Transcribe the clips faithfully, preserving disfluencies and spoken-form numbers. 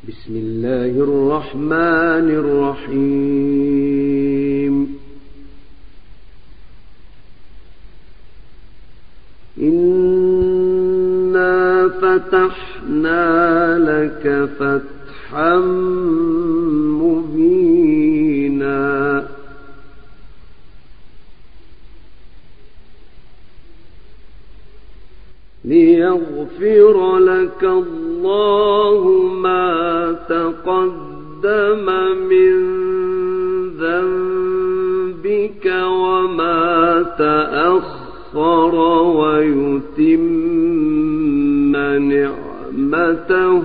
بسم الله الرحمن الرحيم. إنا فتحنا لك فتحا مبينا ليغفر لك الله ما تقدم من ذنبك وما تأخر ويتم نعمته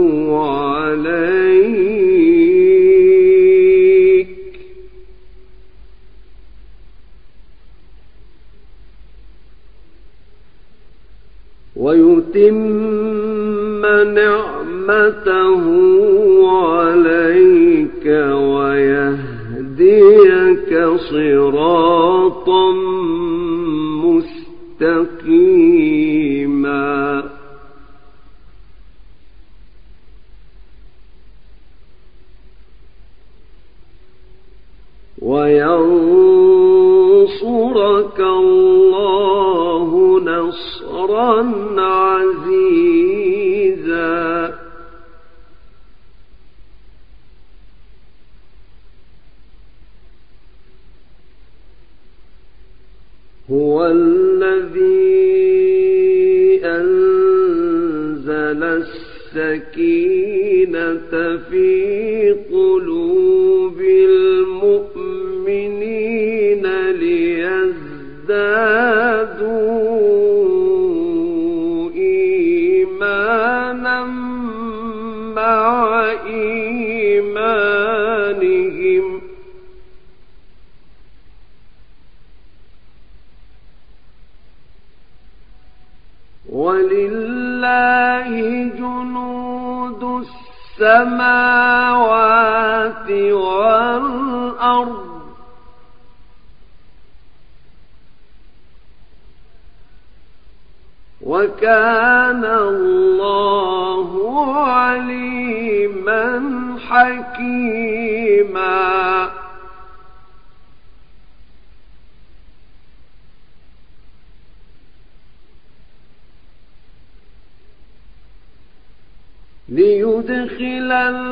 عليك ويتم نعمته عليك ويهديك صراطا مستقيما وينصرك الله نصرا عزيزا هو الذي أنزل السكينة في قلوب المؤمنين ليزدادوا إيمانا مع إيمانهم ولله جنود السماوات والأرض وكان الله عليما حكيما ليدخل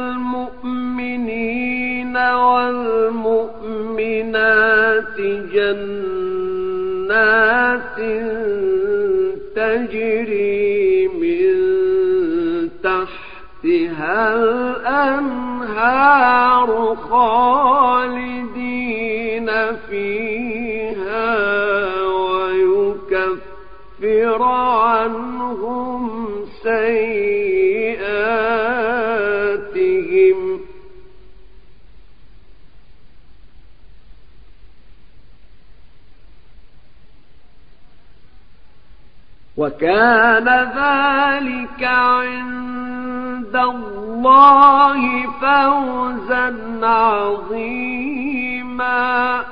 المؤمنين والمؤمنات جنات تجري من تحتها الأنهار خالدين فيها ويكفر عنهم سيئاتهم وكان ذلك عند الله فوزا عظيما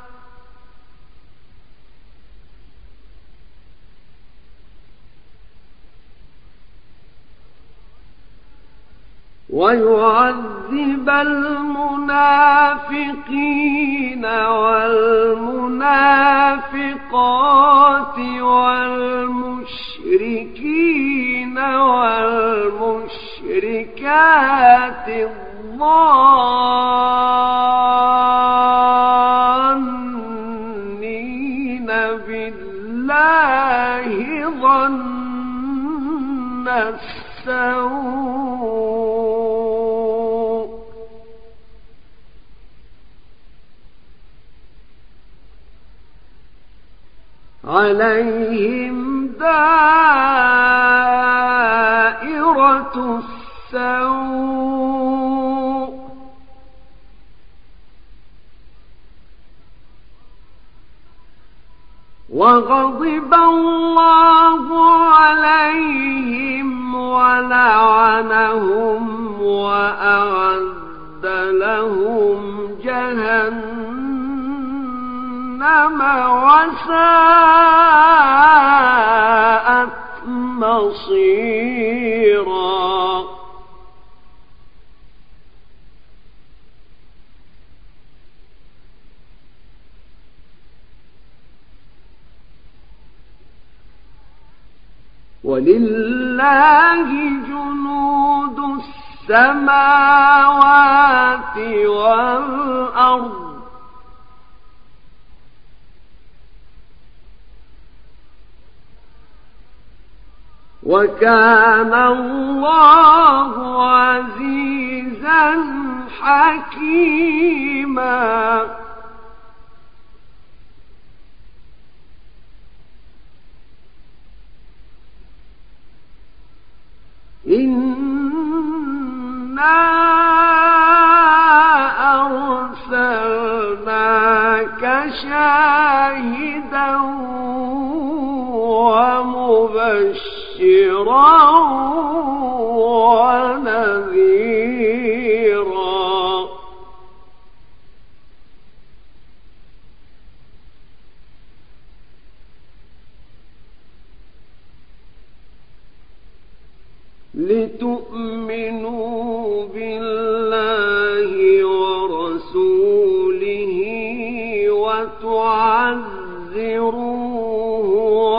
ويعذب المنافقين والمنافقات والمشركين والمشركات الظانين بالله ظن السوء عليهم دائرة السوء وغضب الله عليهم ولعنهم وأعد لهم جهنم وساءت مصيرا وَلِلَّهِ جُنُودُ السَّمَاوَاتِ وَالْأَرْضِ وَكَانَ اللَّهُ عَزِيزًا حَكِيمًا. إِنَّا أَرْسَلْنَاكَ شَاهِدًا وَمُبَشِّرًا وَنَذِيرًا لِتُؤْمِنُوا بِاللَّهِ وَرَسُولِهِ وَتُعَزِّرُوهُ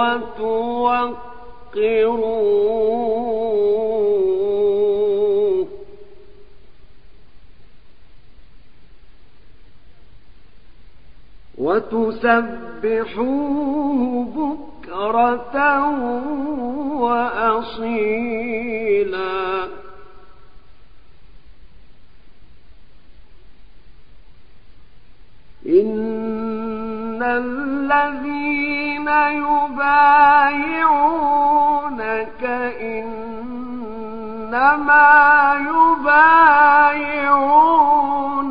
وَتُوَقِّرُوهُ وَتُسَبِّحُوهُ بُكْرَةً وَأَصِيلًا. إِنَّ الَّذِينَ يُبَايِعُونَكَ إِنَّمَا يُبَايِعُونَ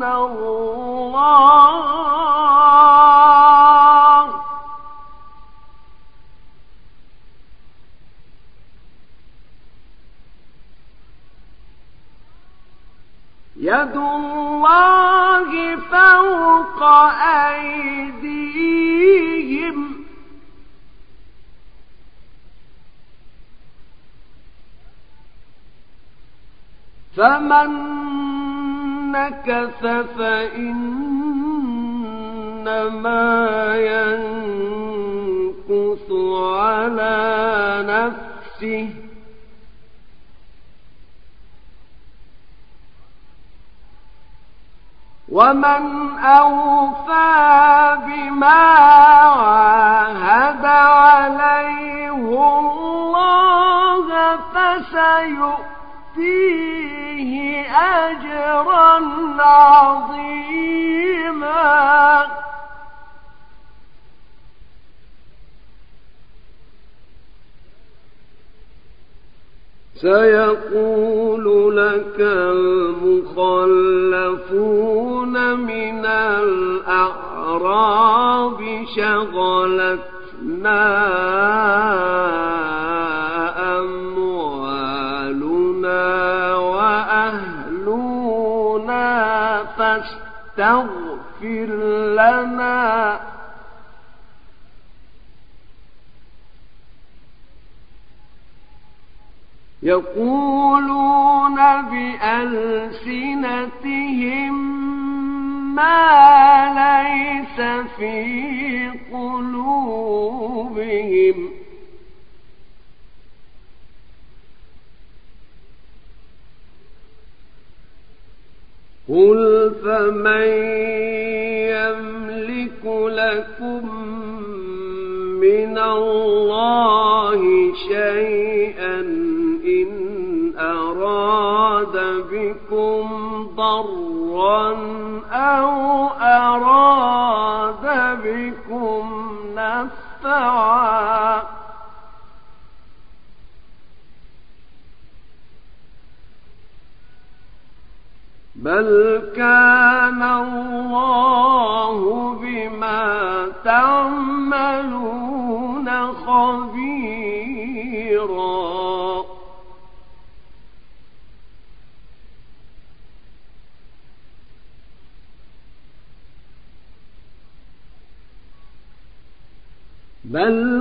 اللَّهَ يَدُ اللَّهِ فَوْقَ أَيْدِيهِمْ فَمَن نَّكَثَ فَإِنَّمَا يَنكُثُ عَلَى نَفْسِهِ وَمَنْ أَوْفَىٰ بِمَا عَاهَدَ عَلَيْهِ اللَّهَ فَسَيُؤْتِيهِ أَجْرًا عَظِيمًا. سيقول لك المخلفون من الأعراب شغلتنا أموالنا وأهلنا فاستغفر لنا يقولون بألسنتهم ما ليس في قلوبهم قل فمن يملك لكم من الله شيئا إن أراد بكم ضرا أو أراد بكم نفعا بل كان الله بما تعملون خبيرا. بل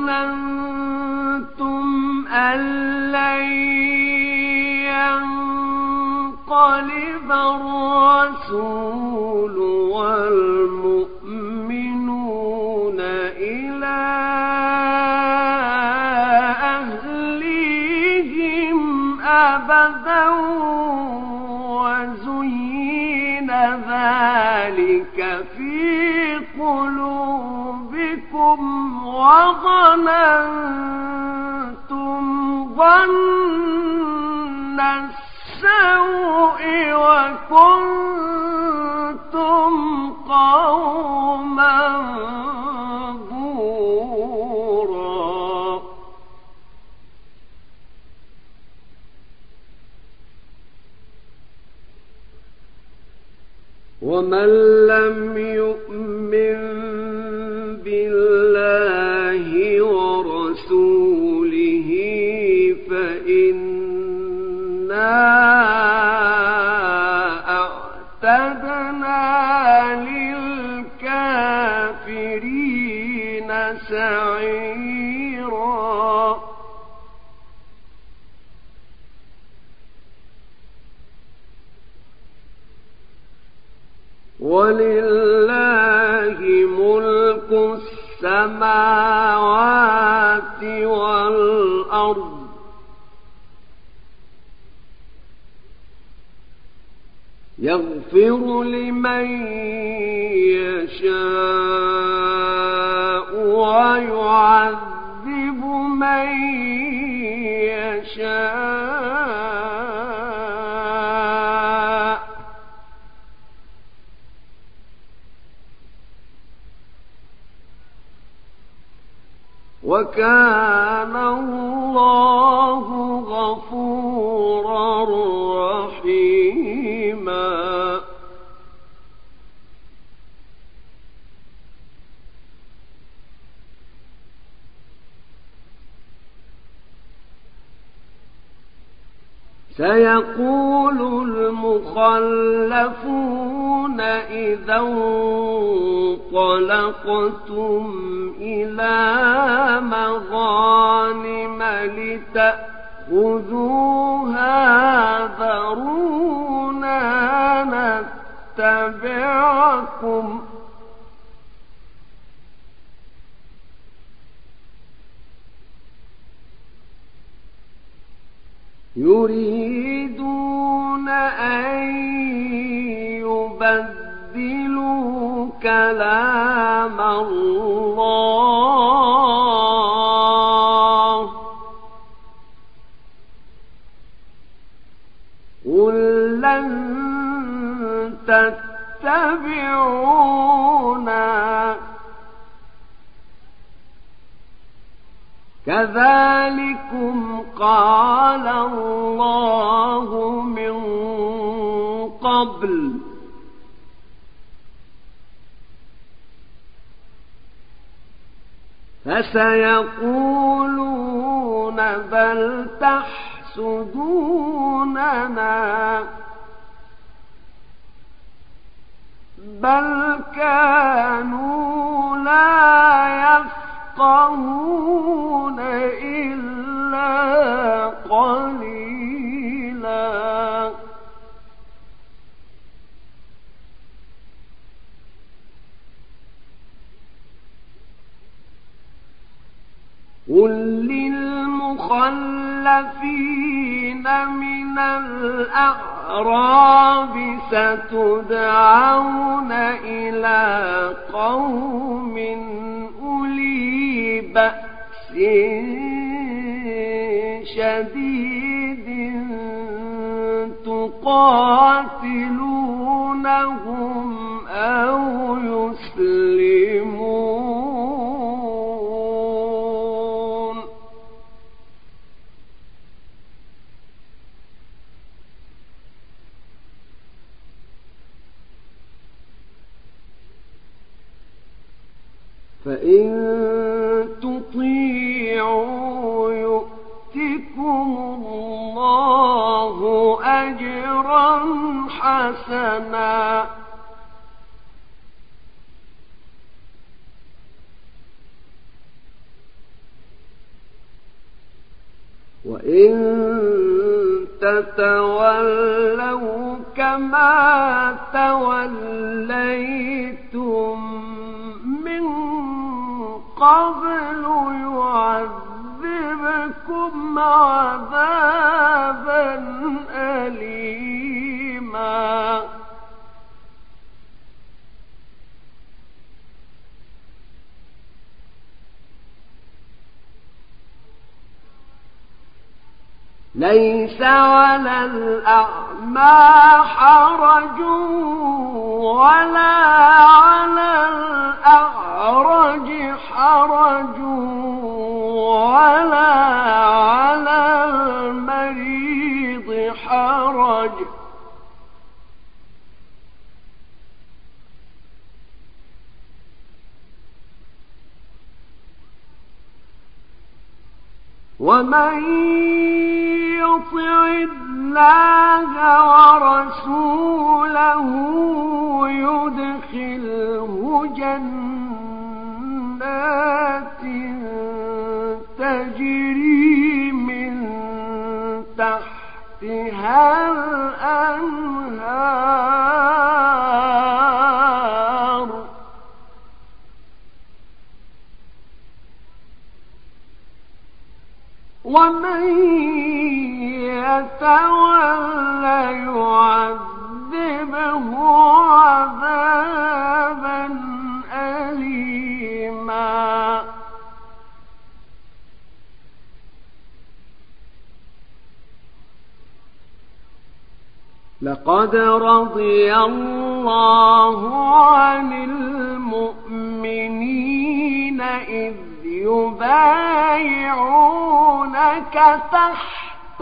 ظننتم أن لن ينقلب الرسول والمؤمنون إلى أهلهم أبدا وزين ذلك في قلوبكم وظننتم ظن السوء وكنتم قوما بورا. ومن لم يؤمن بالله ورسوله فإنا أعتدنا للكافرين سعيرا. ولله ملك السماوات والأرض يغفر لمن يشاء ويعذب من يشاء وكان الله غفورا رحيما. سيقول المخلفون إذا انطلقتم إلى مغانم لتأخذوها ذرونا نتبعكم يريدون أن يبدلوا كلام الله قل لن تتبعونا كذلكم قال الله من قبل فسيقولون بل تحسدوننا بل كانوا لا يفقهون إلا قليلا. قل للمخلفين من الأعراب ستدعون إلى قوم أولي بأس شديد تقاتلونهم أو يسلمون فإن تطيعوا يؤتكم الله أجرا حسنا وإن تتولوا كما توليتم من قبل يعذبكم عذابا ليس على الأعمى حرج ولا على الأعرج حرج ولا على المريض حرج ومن يطع الله ورسوله يدخله جنات تجري من تحتها الأنهار ومن يتولى يعذبه عذابا أليما لقد رضي الله عن المؤمنين إذ يبايعونك تحت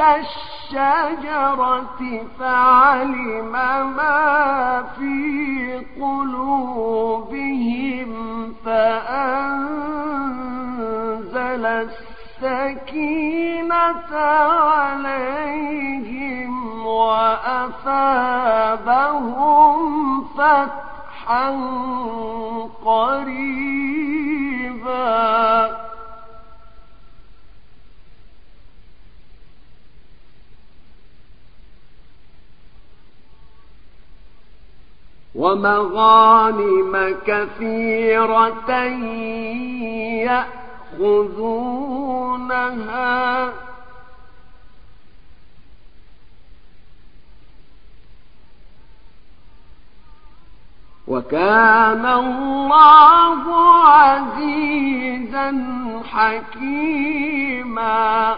الشجرة فعلم ما في قلوبهم فأنزل السكينة عليهم وأثابهم فتحا قريبا ومغانم كثيرة يأخذونها وكان الله عزيزا حكيما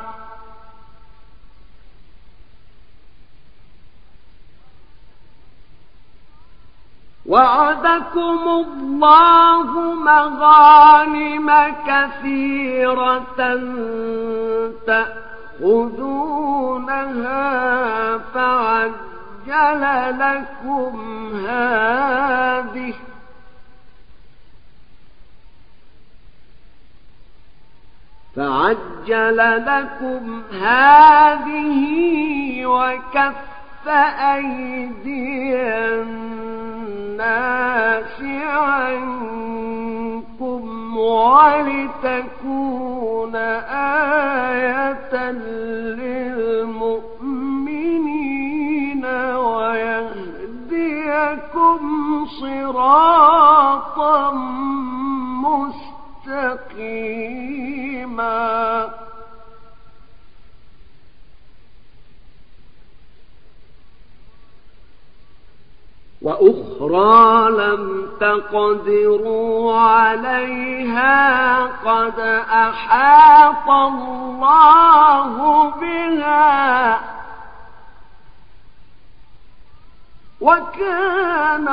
وعدكم الله مغانم كثيرة تأخذونها فعجل لكم هذه فعجل لكم هذه وكف أيدي الناس عنكم ولتكون آية للمؤمنين ويهديكم صراطا مستقيما وأخرى لم تقدروا عليها قد أحاط الله بها وكان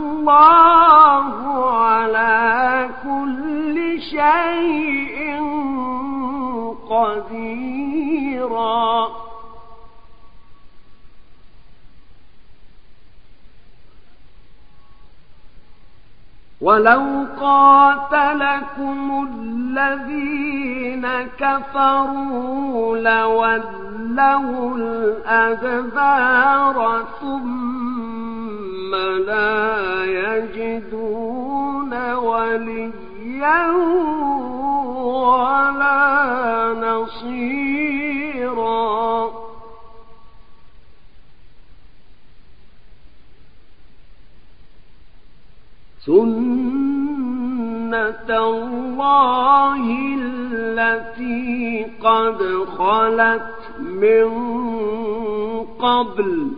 الله على كل شيء قديرا ولو قاتلكم الذين كفروا لولوا الأدبار ثم لا يجدون وليا ولا نصيرا سنة الله التي قد خلت من قبل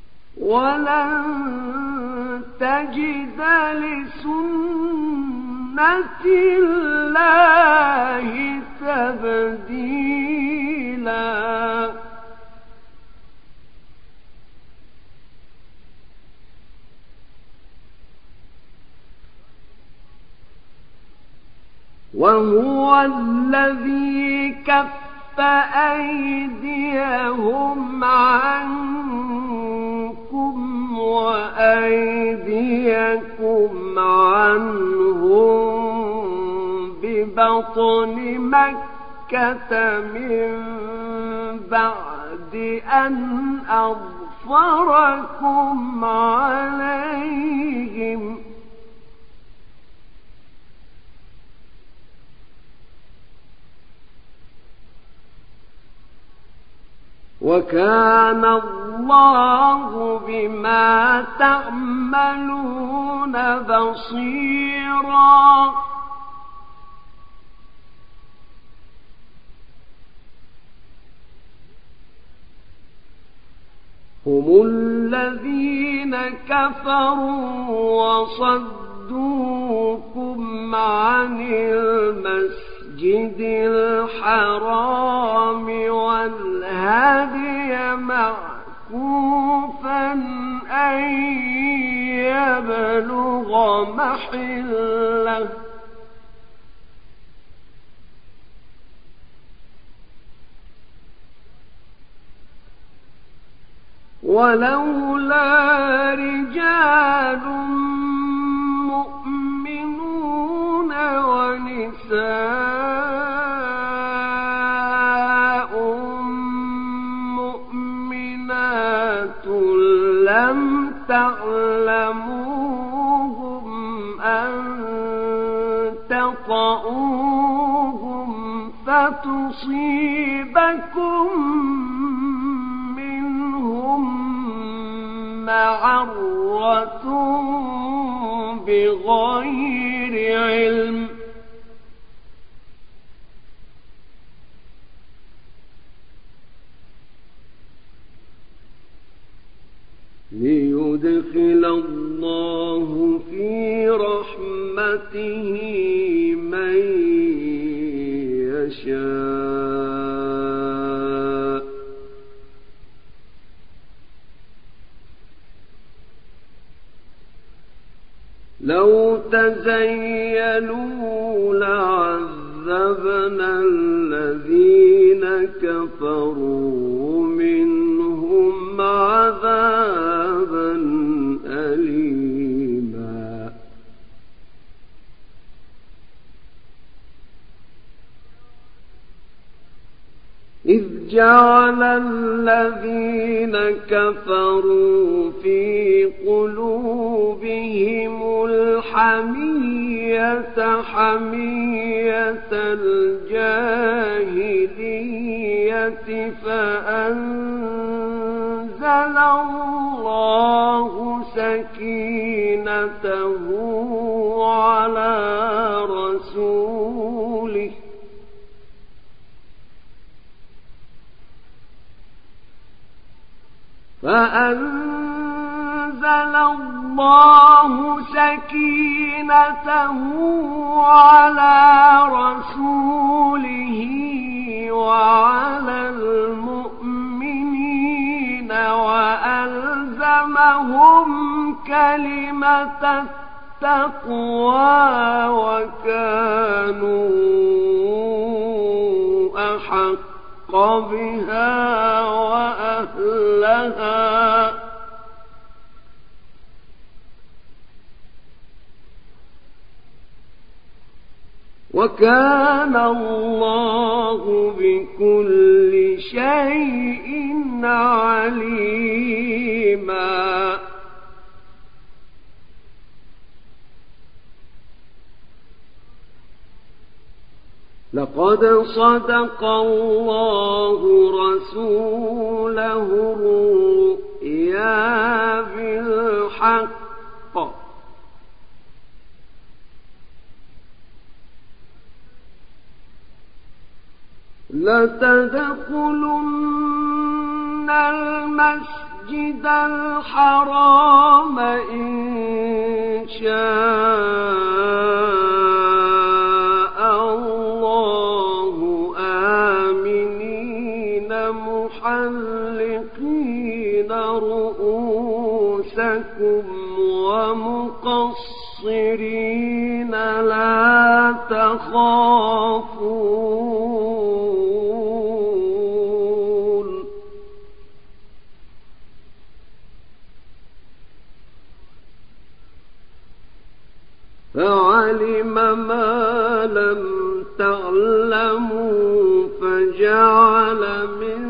ولن تجد لسنة الله تبديلا. وهو الذي كف أيديهم عنكم وأيديكم عنهم ببطن مكة من بعد أن أظفركم عليهم، وكان الله بما تعملون بصيرا. هم الذين كفروا وصدوكم عن المسجد الحرام والهدي معكوفا أن يبلغ محله، ولولا رجال مؤمنون ونساء مؤمنات لم تعلموهم أن تطؤوهم فتصيبكم معرة بغير علم، ليدخل الله في رحمته من يشاء، لو تزيلوا لعذبنا الذين كفروا منهم عذابا أليما. إذ جعل الذين كفروا في قلوبهم الحمية حمية الجاهلية فأنزل الله سكينته على رسوله فأنزل الله سكينته على رسوله وعلى المؤمنين وألزمهم كلمة التقوى وكانوا أحق بها وأهلها. وكان الله بكل شيء عليما. لقد صدق الله رسوله الرؤيا بالحق لتدخلن المسجد الحرام إن شاء محلقين رؤوسكم ومقصرين لا تخافون فعلم ما لم تعلموا فجعل من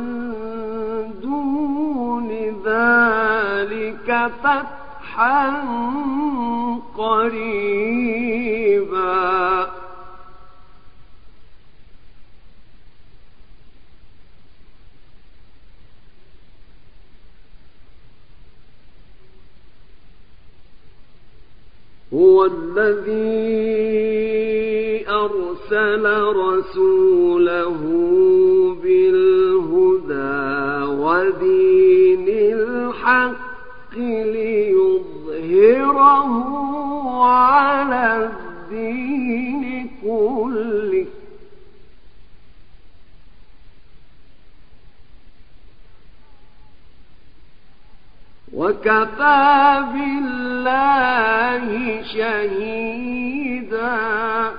دون ذلك فتحا قريبا هو الذي أرسل رسوله بالهدى ودين الحق ليظهره على الدين كله وكفى بالله شهيدا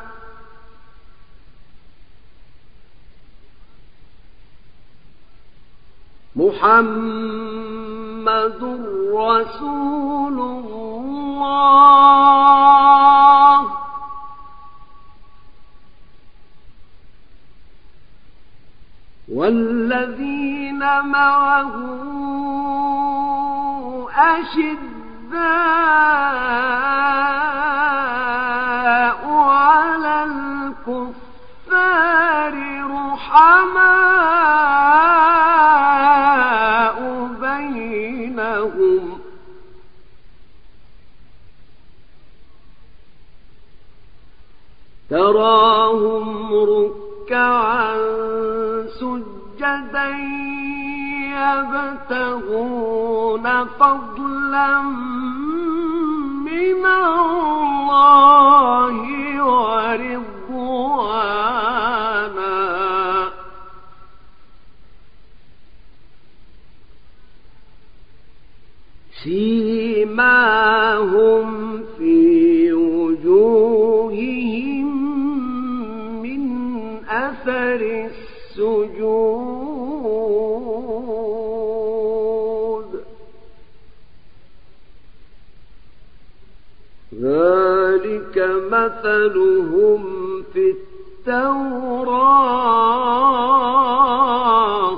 محمد رسول الله والذين معه أشداء على الكفار رحماء بينهم تراهم ركعا سجدا يبتغون فضلا من الله ورضوانا سيماهم في وجوههم من أثر السجود ذلك مثلهم في التوراة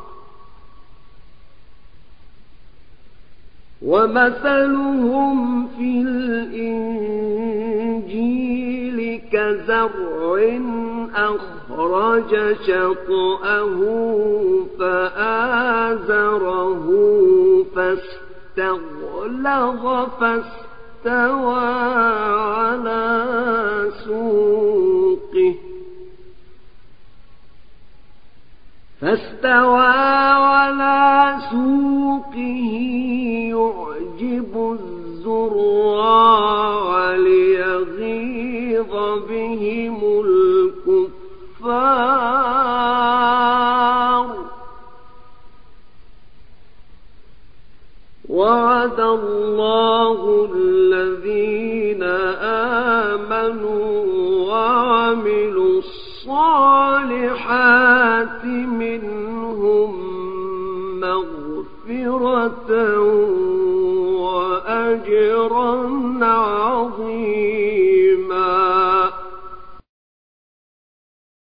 ومثلهم في الإنجيل كزرع أخرج شطأه فآزره فاستغلظ فاستوى على سوقه فاستوى على سوقه يعجب الزراع ليغيظ بهم الكفار وعد الله الذين آمنوا وعملوا الصالحات منهم مغفرة